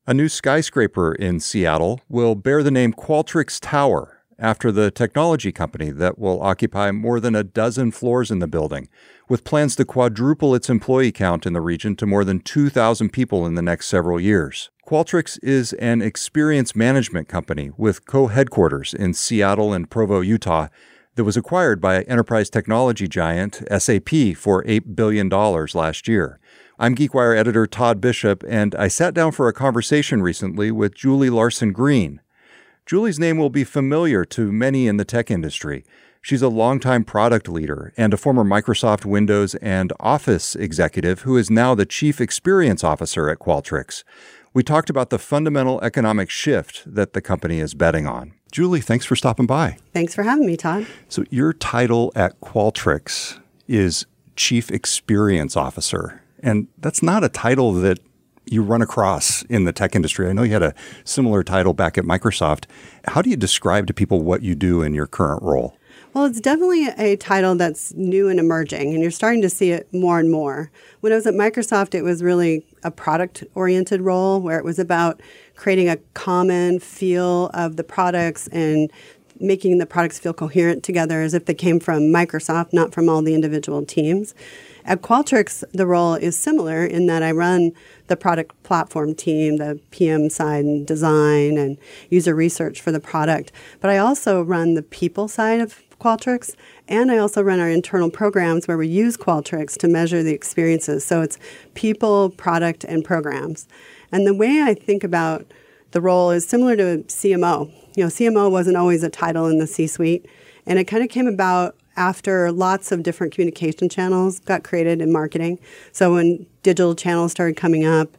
A new skyscraper in Seattle will bear the name Qualtrics Tower after the technology company that will occupy more than a dozen floors in the building, with plans to quadruple its employee count in the region to more than 2,000 people in the next several years. Qualtrics is an experience management company with co-headquarters in Seattle and Provo, Utah, that was acquired by enterprise technology giant SAP for $8 billion last year. I'm GeekWire editor Todd Bishop, and I sat down for a conversation recently with Julie Larson-Green. Julie's name will be familiar to many in the tech industry. She's a longtime product leader and a former Microsoft Windows and Office executive who is now the Chief Experience Officer at Qualtrics. We talked about the fundamental economic shift that the company is betting on. Julie, thanks for stopping by. Thanks for having me, Todd. So your title at Qualtrics is Chief Experience Officer, and that's not a title that you run across in the tech industry. I know you had a similar title back at Microsoft. How do you describe to people what you do in your current role? Well, it's definitely a title that's new and emerging, and you're starting to see it more and more. When I was at Microsoft, it was really a product-oriented role where it was about creating a common feel of the products and making the products feel coherent together as if they came from Microsoft, not from all the individual teams. At Qualtrics, the role is similar in that I run the product platform team, the PM side and design and user research for the product. But I also run the people side of Qualtrics, and I also run our internal programs where we use Qualtrics to measure the experiences. So it's people, product, and programs. And the way I think about the role is similar to CMO. CMO wasn't always a title in the C-suite, and it kind of came about after lots of different communication channels got created in marketing. So when digital channels started coming up,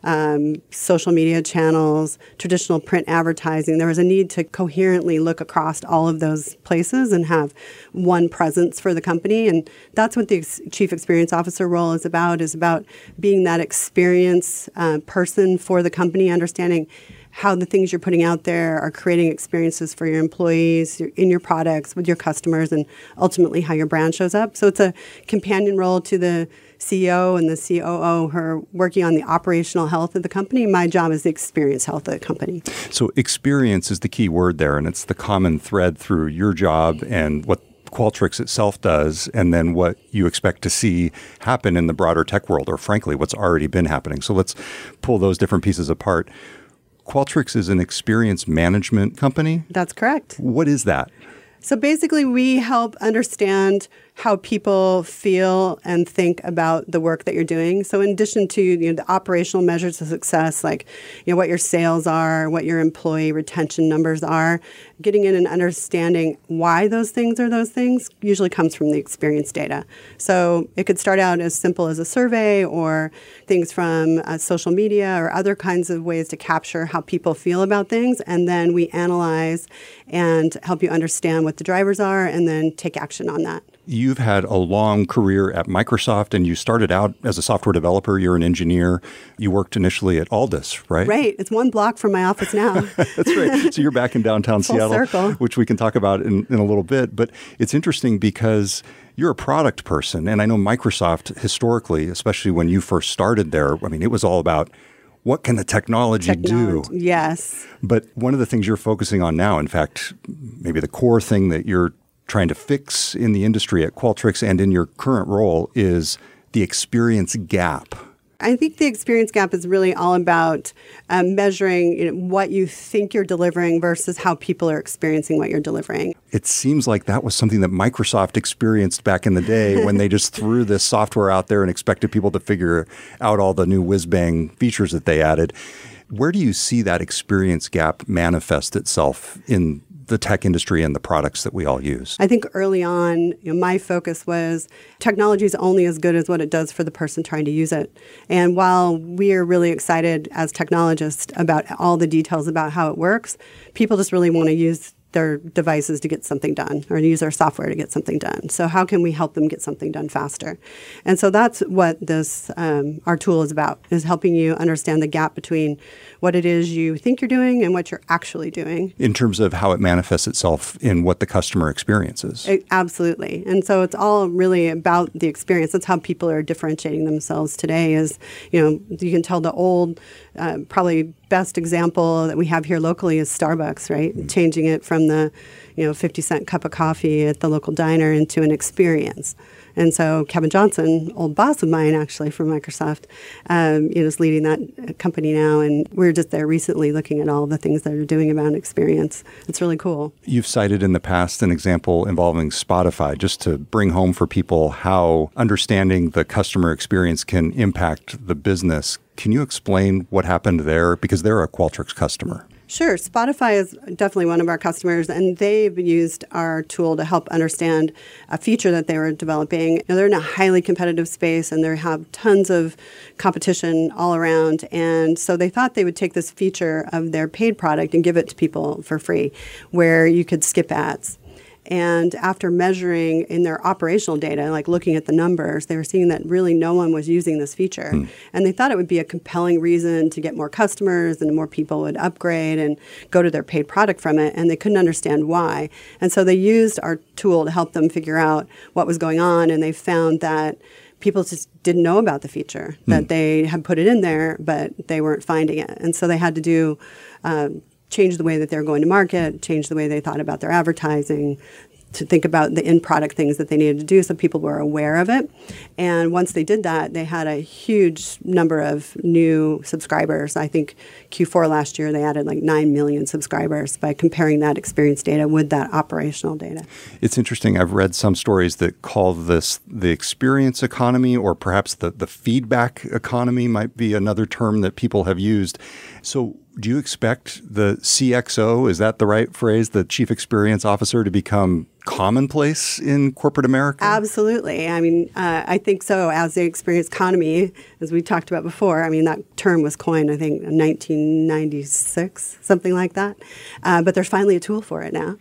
social media channels, traditional print advertising, there was a need to coherently look across all of those places and have one presence for the company. And that's what the Chief Experience Officer role is about being that experience person for the company, understanding how the things you're putting out there are creating experiences for your employees, in your products, with your customers, and ultimately how your brand shows up. So it's a companion role to the CEO and the COO who are working on the operational health of the company. My job is the experience health of the company. So experience is the key word there, and it's the common thread through your job and what Qualtrics itself does, and then what you expect to see happen in the broader tech world, or frankly, what's already been happening. So let's pull those different pieces apart. Qualtrics is an experience management company? That's correct. What is that? So basically, we help understand how people feel and think about the work that you're doing. So in addition to the operational measures of success, like what your sales are, what your employee retention numbers are, getting in and understanding why those things are those things usually comes from the experience data. So it could start out as simple as a survey or things from social media or other kinds of ways to capture how people feel about things. And then we analyze and help you understand what the drivers are and then take action on that. You've had a long career at Microsoft, and you started out as a software developer. You're an engineer. You worked initially at Aldus, right? Right. It's one block from my office now. That's right. So you're back in downtown Seattle, circle. Which we can talk about in a little bit. But it's interesting because you're a product person, and I know Microsoft historically, especially when you first started there, it was all about what can the technology do? Yes. But one of the things you're focusing on now, in fact, maybe the core thing that you're trying to fix in the industry at Qualtrics and in your current role is the experience gap. I think the experience gap is really all about measuring what you think you're delivering versus how people are experiencing what you're delivering. It seems like that was something that Microsoft experienced back in the day when they just threw this software out there and expected people to figure out all the new whiz-bang features that they added. Where do you see that experience gap manifest itself in the tech industry and the products that we all use? I think early on, my focus was technology is only as good as what it does for the person trying to use it. And while we are really excited as technologists about all the details about how it works, people just really want to use their devices to get something done or use our software to get something done. So how can we help them get something done faster? And so that's what this our tool is about, is helping you understand the gap between what it is you think you're doing and what you're actually doing. In terms of how it manifests itself in what the customer experiences. Absolutely. And so it's all really about the experience. That's how people are differentiating themselves today is, you can tell the old, probably best example that we have here locally is Starbucks, right? Mm-hmm. Changing it from the, 50-cent cup of coffee at the local diner into an experience. And so Kevin Johnson, old boss of mine actually from Microsoft, is leading that company now. And we were just there recently looking at all the things that they're doing about experience. It's really cool. You've cited in the past an example involving Spotify, just to bring home for people how understanding the customer experience can impact the business. Can you explain what happened there? Because they're a Qualtrics customer. Sure. Spotify is definitely one of our customers, and they've used our tool to help understand a feature that they were developing. They're in a highly competitive space, and they have tons of competition all around. And so they thought they would take this feature of their paid product and give it to people for free, where you could skip ads. And after measuring in their operational data, like looking at the numbers, they were seeing that really no one was using this feature. And they thought it would be a compelling reason to get more customers and more people would upgrade and go to their paid product from it. And they couldn't understand why. And so they used our tool to help them figure out what was going on. And they found that people just didn't know about the feature, that they had put it in there, but they weren't finding it. And so they had to do change the way that they're going to market, change the way they thought about their advertising, to think about the in-product things that they needed to do so people were aware of it. And once they did that, they had a huge number of new subscribers. I think Q4 last year, they added like 9 million subscribers by comparing that experience data with that operational data. It's interesting. I've read some stories that call this the experience economy, or perhaps the feedback economy might be another term that people have used. So do you expect the CXO, is that the right phrase, the Chief Experience Officer, to become commonplace in corporate America? Absolutely. I mean, I think so. As the experience economy, as we talked about before, I mean, that term was coined, I think, in 1996, something like that. But there's finally a tool for it now.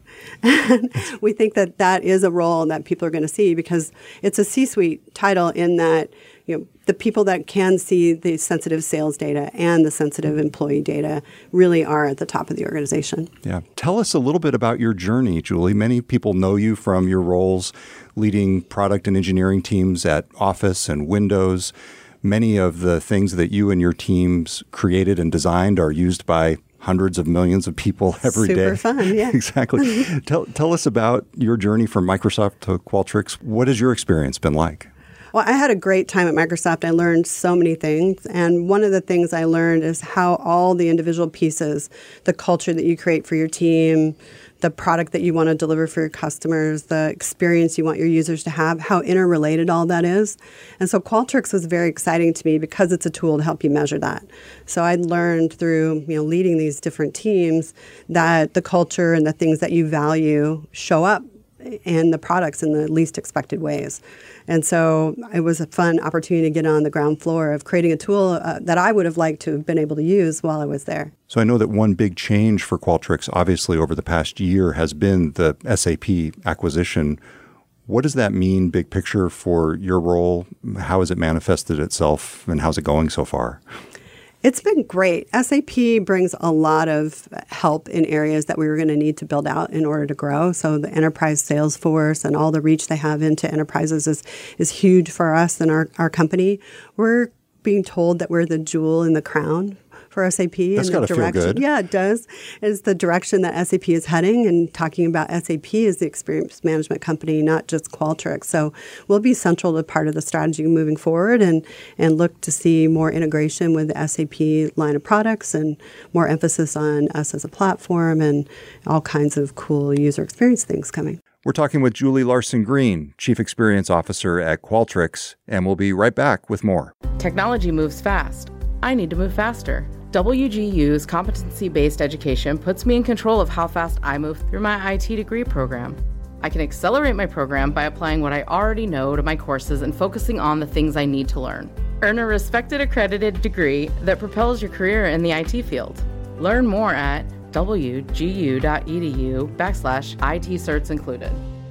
We think that that is a role that people are going to see because it's a C-suite title in that, the people that can see the sensitive sales data and the sensitive employee data really are at the top of the organization. Yeah. Tell us a little bit about your journey, Julie. Many people know you from your roles leading product and engineering teams at Office and Windows. Many of the things that you and your teams created and designed are used by hundreds of millions of people every day. Super fun, yeah. Exactly. Tell us about your journey from Microsoft to Qualtrics. What has your experience been like? Well, I had a great time at Microsoft. I learned so many things. And one of the things I learned is how all the individual pieces, the culture that you create for your team, the product that you want to deliver for your customers, the experience you want your users to have, how interrelated all that is. And so Qualtrics was very exciting to me because it's a tool to help you measure that. So I learned through leading these different teams that the culture and the things that you value show up in the products in the least expected ways. And so it was a fun opportunity to get on the ground floor of creating a tool that I would have liked to have been able to use while I was there. So I know that one big change for Qualtrics, obviously over the past year, has been the SAP acquisition. What does that mean, big picture, for your role? How has it manifested itself, and how's it going so far? It's been great. SAP brings a lot of help in areas that we were going to need to build out in order to grow. So the enterprise sales force and all the reach they have into enterprises is huge for us and our company. We're being told that we're the jewel in the crown for SAP. That's got to feel good. Yeah, it does. It's the direction that SAP is heading, and talking about SAP as the experience management company, not just Qualtrics. So we'll be central to part of the strategy moving forward and look to see more integration with the SAP line of products and more emphasis on us as a platform and all kinds of cool user experience things coming. We're talking with Julie Larson-Green, Chief Experience Officer at Qualtrics, and we'll be right back with more. Technology moves fast. I need to move faster. WGU's competency-based education puts me in control of how fast I move through my IT degree program. I can accelerate my program by applying what I already know to my courses and focusing on the things I need to learn. Earn a respected accredited degree that propels your career in the IT field. Learn more at wgu.edu/IT certs included.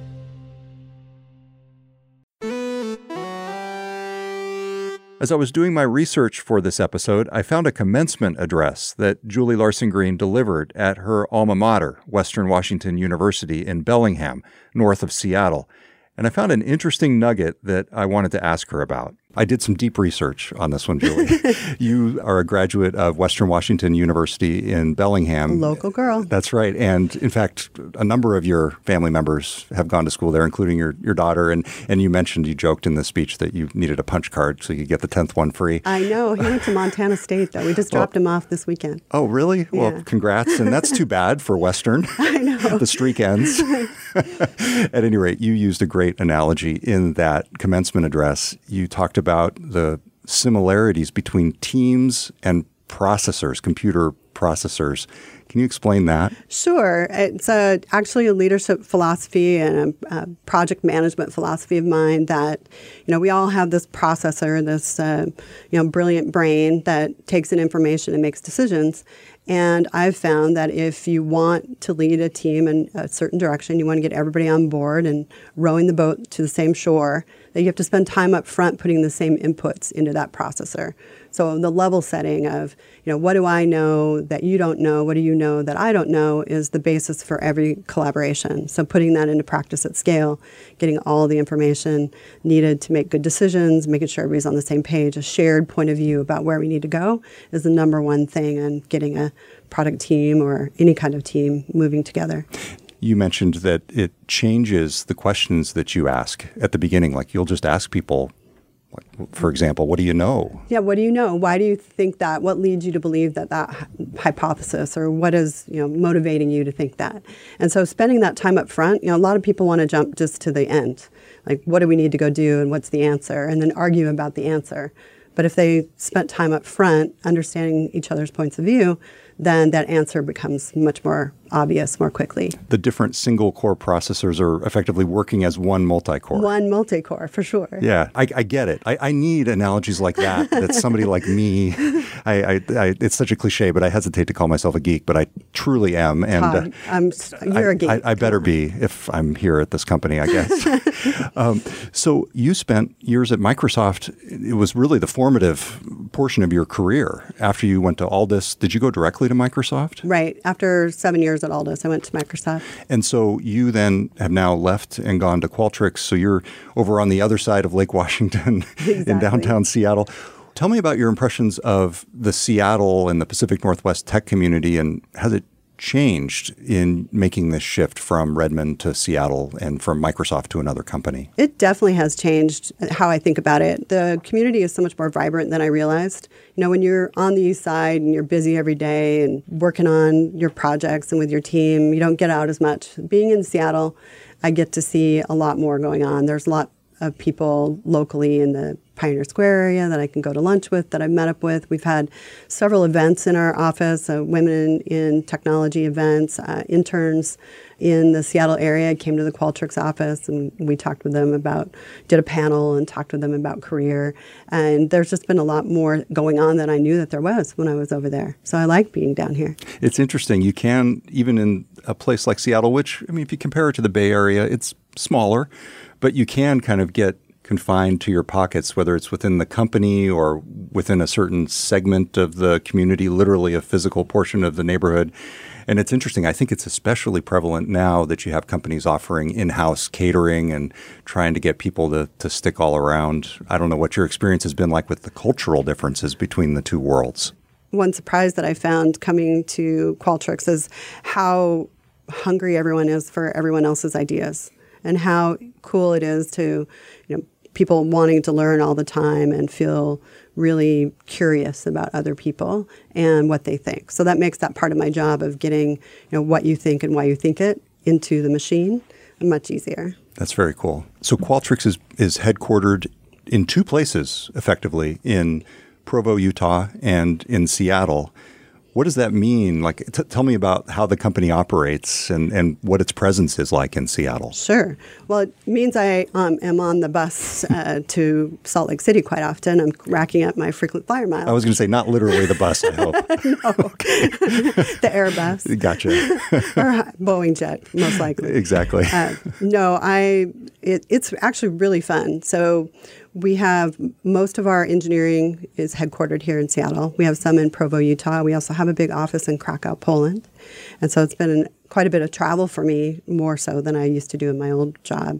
As I was doing my research for this episode, I found a commencement address that Julie Larson Green delivered at her alma mater, Western Washington University in Bellingham, north of Seattle. And I found an interesting nugget that I wanted to ask her about. I did some deep research on this one, Julie. You are a graduate of Western Washington University in Bellingham. Local girl. That's right. And in fact, a number of your family members have gone to school there, including your daughter. And you mentioned, you joked in the speech that you needed a punch card so you could get the 10th one free. I know. He went to Montana State, though. We just dropped him off this weekend. Oh, really? Yeah. Well, congrats. And that's too bad for Western. I know. The streak ends. At any rate, you used a great analogy in that commencement address. You talked about the similarities between teams and processors, computer processors. Can you explain that? Sure. It's actually a leadership philosophy and a project management philosophy of mine that, we all have this processor, this, brilliant brain that takes in information and makes decisions. And I've found that if you want to lead a team in a certain direction, you want to get everybody on board and rowing the boat to the same shore, that you have to spend time up front putting the same inputs into that processor. So the level setting of, what do I know that you don't know? What do you know that I don't know is the basis for every collaboration. So putting that into practice at scale, getting all the information needed to make good decisions, making sure everybody's on the same page, a shared point of view about where we need to go is the number one thing in getting a product team or any kind of team moving together. You mentioned that it changes the questions that you ask at the beginning. Like you'll just ask people, for example, what do you know? Yeah, what do you know? Why do you think that? What leads you to believe that hypothesis, or what is motivating you to think that? And so spending that time up front, a lot of people want to jump just to the end. Like, what do we need to go do and what's the answer? And then argue about the answer. But if they spent time up front understanding each other's points of view, then that answer becomes much more obvious more quickly. The different single-core processors are effectively working as one multi-core. One multi-core, for sure. Yeah, I get it. I need analogies like that somebody like me, it's such a cliche, but I hesitate to call myself a geek, but I truly am. And you're a geek. I better be if I'm here at this company, I guess. So you spent years at Microsoft. It was really the formative portion of your career. After you went to Aldus, did you go directly to Microsoft? Right. After 7 years at Aldus, I went to Microsoft. And so you then have now left and gone to Qualtrics. So you're over on the other side of Lake Washington in downtown Seattle. Tell me about your impressions of the Seattle and the Pacific Northwest tech community, and has it changed in making this shift from Redmond to Seattle and from Microsoft to another company? It definitely has changed how I think about it. The community is so much more vibrant than I realized. When you're on the east side and you're busy every day and working on your projects and with your team, you don't get out as much. Being in Seattle, I get to see a lot more going on. There's a lot of people locally in the Pioneer Square area that I can go to lunch with, that I've met up with. We've had several events in our office, women in technology events, interns in the Seattle area came to the Qualtrics office, and we talked with them did a panel and talked with them about career. And there's just been a lot more going on than I knew that there was when I was over there. So I like being down here. It's interesting. You can, even in a place like Seattle, which, if you compare it to the Bay Area, it's smaller, but you can kind of get confined to your pockets, whether it's within the company or within a certain segment of the community, literally a physical portion of the neighborhood. And it's interesting. I think it's especially prevalent now that you have companies offering in-house catering and trying to get people to stick all around. I don't know what your experience has been like with the cultural differences between the two worlds. One surprise that I found coming to Qualtrics is how hungry everyone is for everyone else's ideas, and how cool it is to, people wanting to learn all the time and feel really curious about other people and what they think. So that makes that part of my job of getting, what you think and why you think it into the machine much easier. That's very cool. So Qualtrics is headquartered in two places, effectively, in Provo, Utah, and in Seattle. What does that mean? Like, tell me about how the company operates and what its presence is like in Seattle. Sure. Well, it means I am on the bus to Salt Lake City quite often. I'm racking up my frequent flyer miles. I was going to say not literally the bus, I hope. No. Okay. The Airbus. Gotcha. Or Boeing jet, most likely. Exactly. No, it's actually really fun. So we have most of our engineering is headquartered here in Seattle. We have some in Provo, Utah. We also have a big office in Krakow, Poland. And so it's been quite a bit of travel for me, more so than I used to do in my old job.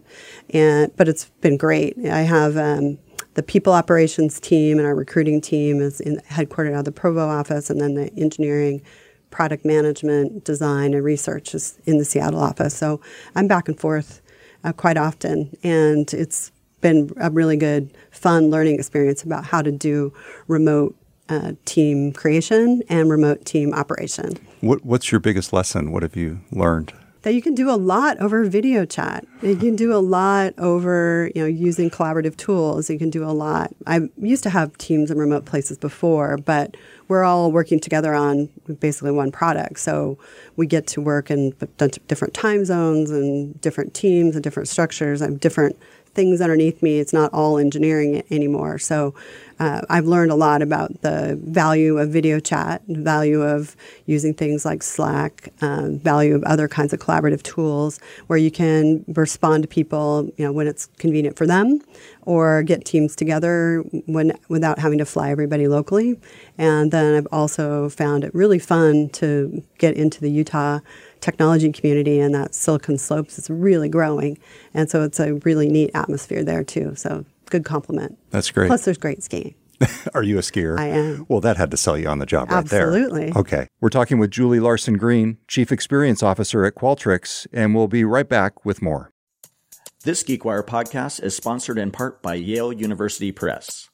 But it's been great. I have the people operations team and our recruiting team is headquartered out of the Provo office, and then the engineering, product management, design, and research is in the Seattle office. So I'm back and forth quite often, and it's been a really good, fun learning experience about how to do remote team creation and remote team operation. What's your biggest lesson? What have you learned? That you can do a lot over video chat. You can do a lot over, using collaborative tools. You can do a lot. I used to have teams in remote places before, but we're all working together on basically one product. So we get to work in different time zones and different teams and different structures and different things underneath me. It's not all engineering anymore. So I've learned a lot about the value of video chat, the value of using things like Slack, value of other kinds of collaborative tools where you can respond to people, when it's convenient for them, or get teams together without having to fly everybody locally. And then I've also found it really fun to get into the Utah technology community, and that Silicon Slopes is really growing. And so it's a really neat atmosphere there too. So good compliment. That's great. Plus there's great skiing. Are you a skier? I am. Well, that had to sell you on the job right there. Absolutely. Okay. We're talking with Julie Larson-Green, Chief Experience Officer at Qualtrics, and we'll be right back with more. This GeekWire podcast is sponsored in part by Yale University Press.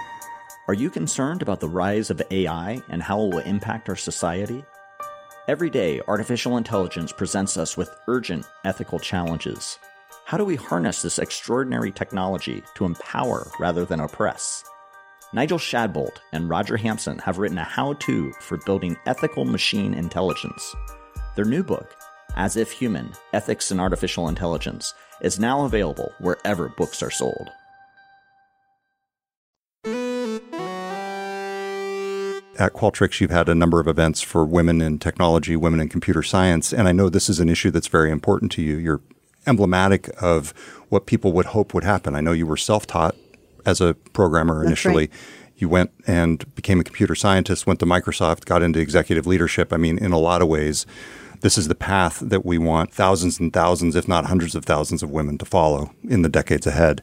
Are you concerned about the rise of AI and how it will impact our society? Every day, artificial intelligence presents us with urgent ethical challenges. How do we harness this extraordinary technology to empower rather than oppress? Nigel Shadbolt and Roger Hampson have written a how-to for building ethical machine intelligence. Their new book, As If Human: Ethics in Artificial Intelligence, is now available wherever books are sold. At Qualtrics, you've had a number of events for women in technology, women in computer science, and I know this is an issue that's very important to you. You're emblematic of what people would hope would happen. I know you were self-taught as a programmer initially. That's right. You went and became a computer scientist, went to Microsoft, got into executive leadership. I mean, in a lot of ways, this is the path that we want thousands and thousands, if not hundreds of thousands of women to follow in the decades ahead.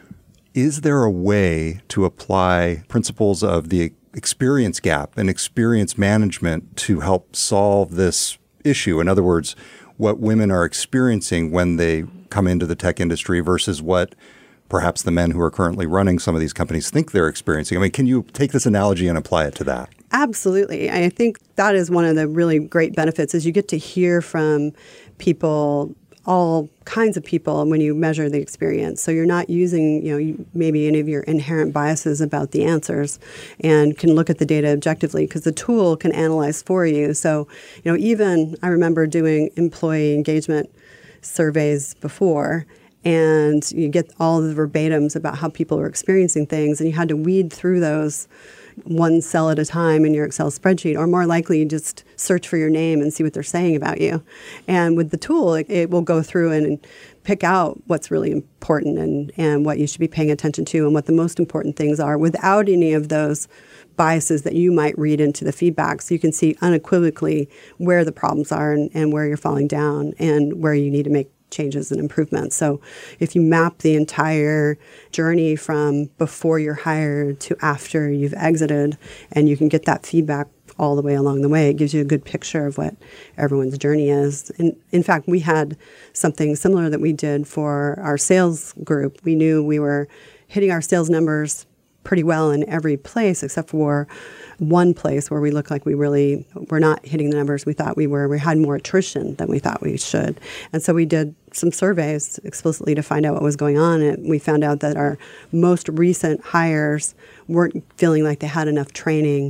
Is there a way to apply principles of the experience gap and experience management to help solve this issue? In other words, what women are experiencing when they come into the tech industry versus what perhaps the men who are currently running some of these companies think they're experiencing. I mean, can you take this analogy and apply it to that? Absolutely. I think that is one of the really great benefits is you get to hear from people, all kinds of people, when you measure the experience. So you're not using, maybe any of your inherent biases about the answers and can look at the data objectively because the tool can analyze for you. So, even I remember doing employee engagement surveys before, and you get all the verbatims about how people are experiencing things, and you had to weed through those one cell at a time in your Excel spreadsheet, or more likely you just search for your name and see what they're saying about you. And with the tool, it will go through and pick out what's really important and what you should be paying attention to and what the most important things are without any of those biases that you might read into the feedback. So you can see unequivocally where the problems are and where you're falling down and where you need to make changes and improvements. So if you map the entire journey from before you're hired to after you've exited, and you can get that feedback all the way along the way, it gives you a good picture of what everyone's journey is. And in fact, we had something similar that we did for our sales group. We knew we were hitting our sales numbers pretty well in every place except for one place where we looked like we really were not hitting the numbers we thought we were. We had more attrition than we thought we should. And so we did some surveys explicitly to find out what was going on. And we found out that our most recent hires weren't feeling like they had enough training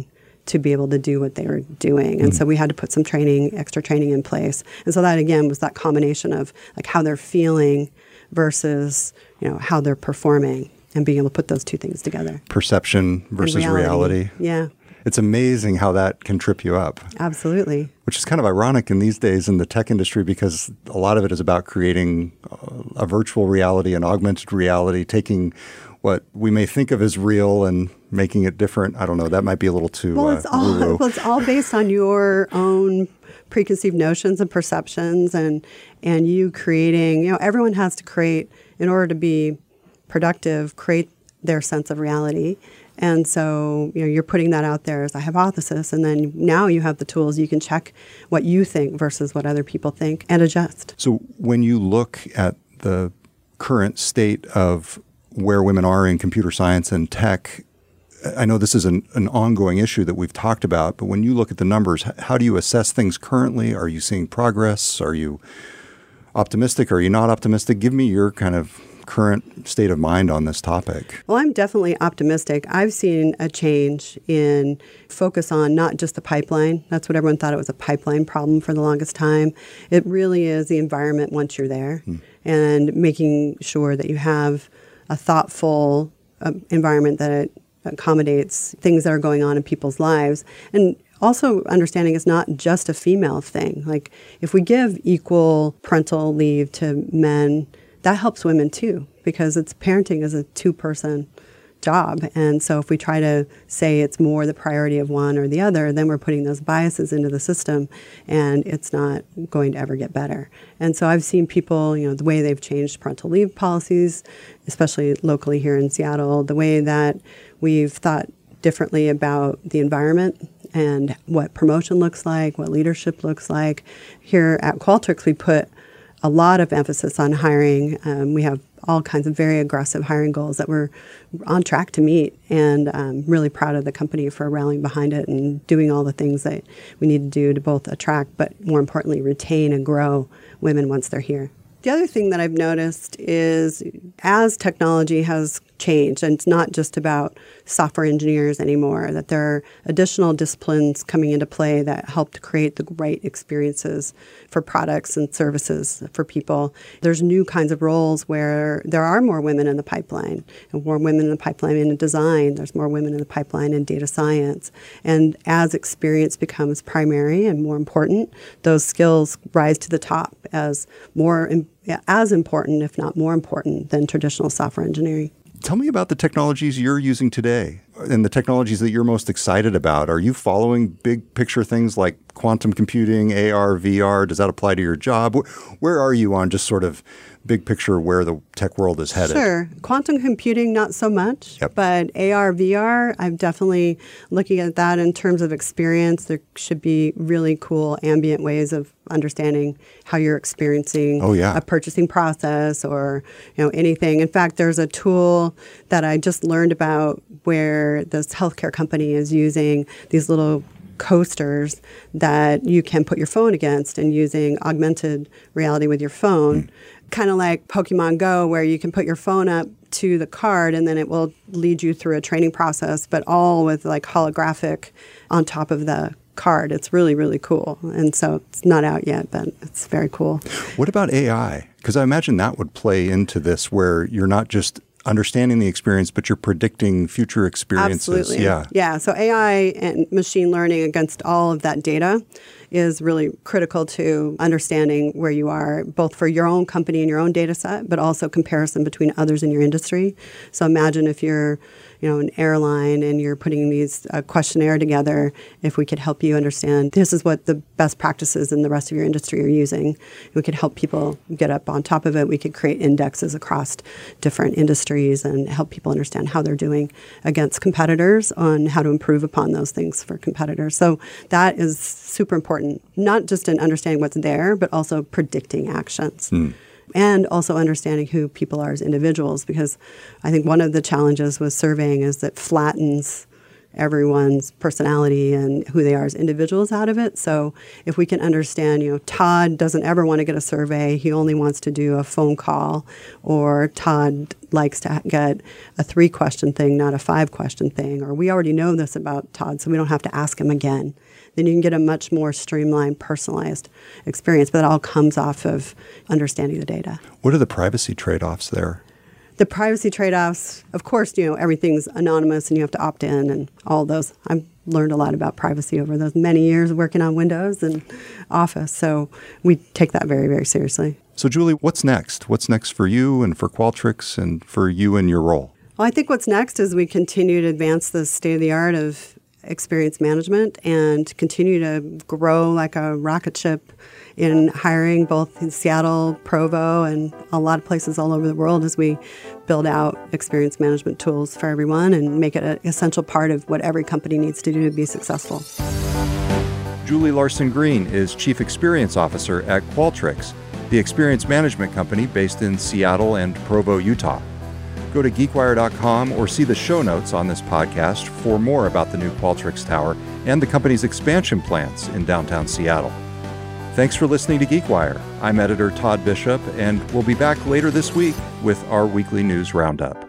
to be able to do what they were doing. And so we had to put some extra training in place. And so that, again, was that combination of like how they're feeling versus, how they're performing, and being able to put those two things together. Perception versus reality. Yeah. It's amazing how that can trip you up. Absolutely. Which is kind of ironic in these days in the tech industry, because a lot of it is about creating a virtual reality, an augmented reality, taking what we may think of as real and making it different. I don't know. That might be a little too it's all based on your own preconceived notions and perceptions, and you creating, everyone has to create, in order to be productive, create their sense of reality. And so, you're putting that out there as a hypothesis, and then now you have the tools. You can check what you think versus what other people think and adjust. So when you look at the current state of where women are in computer science and tech, I know this is an ongoing issue that we've talked about, but when you look at the numbers, how do you assess things currently? Are you seeing progress? Are you optimistic? Are you not optimistic? Give me your kind of current state of mind on this topic. Well, I'm definitely optimistic. I've seen a change in focus on not just the pipeline. That's what everyone thought it was, a pipeline problem for the longest time. It really is the environment once you're there, and making sure that you have a thoughtful environment that it accommodates things that are going on in people's lives. And also understanding it's not just a female thing. Like, if we give equal parental leave to men, that helps women too, because parenting is a two-person job. And so if we try to say it's more the priority of one or the other, then we're putting those biases into the system, and it's not going to ever get better. And so I've seen people, the way they've changed parental leave policies, especially locally here in Seattle, the way that we've thought differently about the environment and what promotion looks like, what leadership looks like. Here at Qualtrics, we put a lot of emphasis on hiring. We have all kinds of very aggressive hiring goals that we're on track to meet, and I'm really proud of the company for rallying behind it and doing all the things that we need to do to both attract, but more importantly, retain and grow women once they're here. The other thing that I've noticed is, as technology has changed, and it's not just about software engineers anymore, that there are additional disciplines coming into play that help to create the right experiences for products and services for people. There's new kinds of roles where there are more women in the pipeline, and more women in the pipeline in design. There's more women in the pipeline in data science. And as experience becomes primary and more important, those skills rise to the top as important, if not more important, than traditional software engineering. Tell me about the technologies you're using today and the technologies that you're most excited about. Are you following big picture things like quantum computing, AR, VR? Does that apply to your job? Where are you on just sort of big picture where the tech world is headed? Sure. Quantum computing, not so much. Yep. But AR, VR, I'm definitely looking at that in terms of experience. There should be really cool ambient ways of understanding how you're experiencing a purchasing process or anything. In fact, there's a tool that I just learned about where this healthcare company is using these little coasters that you can put your phone against, and using augmented reality with your phone, kind of like Pokemon Go, where you can put your phone up to the card and then it will lead you through a training process, but all with like holographic on top of the card. It's really, really cool. And so it's not out yet, but it's very cool. What about AI? Because I imagine that would play into this, where you're not just understanding the experience, but you're predicting future experiences. Absolutely. Yeah. So AI and machine learning against all of that data is really critical to understanding where you are, both for your own company and your own data set, but also comparison between others in your industry. So imagine if you're an airline and you're putting these questionnaire together, if we could help you understand this is what the best practices in the rest of your industry are using. We could help people get up on top of it. We could create indexes across different industries and help people understand how they're doing against competitors on how to improve upon those things for competitors. So that is super important, not just in understanding what's there, but also predicting actions. And also understanding who people are as individuals, because I think one of the challenges with surveying is that flattens everyone's personality and who they are as individuals out of it. So if we can understand, Todd doesn't ever want to get a survey. He only wants to do a phone call, or Todd likes to get a 3-question thing, not a 5-question thing, or we already know this about Todd, so we don't have to ask him again. Then you can get a much more streamlined, personalized experience. But that all comes off of understanding the data. What are the privacy trade-offs there? The privacy trade-offs, of course, everything's anonymous and you have to opt in and all those. I've learned a lot about privacy over those many years working on Windows and Office. So we take that very, very seriously. So Julie, what's next? What's next for you and for Qualtrics and for you in your role? Well, I think what's next is we continue to advance the state-of-the-art of experience management and continue to grow like a rocket ship in hiring both in Seattle, Provo, and a lot of places all over the world as we build out experience management tools for everyone and make it an essential part of what every company needs to do to be successful. Julie Larson-Green is Chief Experience Officer at Qualtrics, the experience management company based in Seattle and Provo, Utah. Go to geekwire.com or see the show notes on this podcast for more about the new Qualtrics Tower and the company's expansion plans in downtown Seattle. Thanks for listening to GeekWire. I'm editor Todd Bishop, and we'll be back later this week with our weekly news roundup.